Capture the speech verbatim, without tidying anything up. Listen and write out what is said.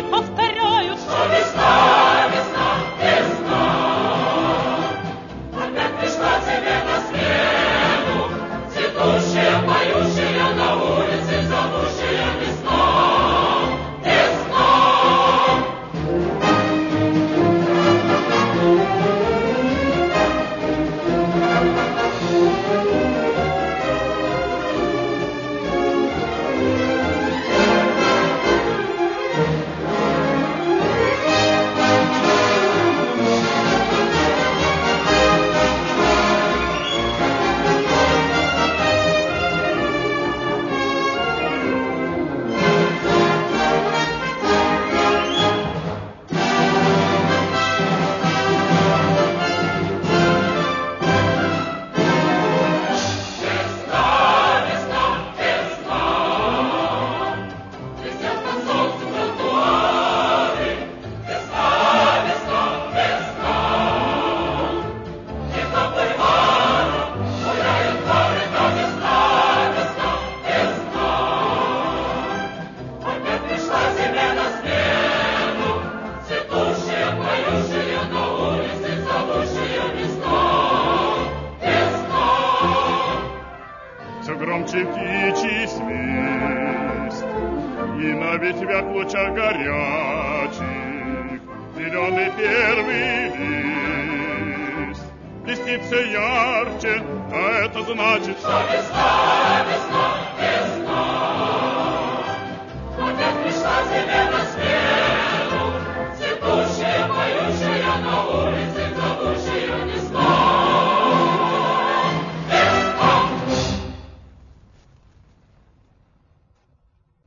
повторяю, что весна, весна, весна. Опять пришла тебе на смену, цветущая, поющая на улице, зовущая весна, весна. Громче птичий свист, и на ветвях лучах горячих зеленый первый лист блестится ярче, а это значит, что весна, весна, весна.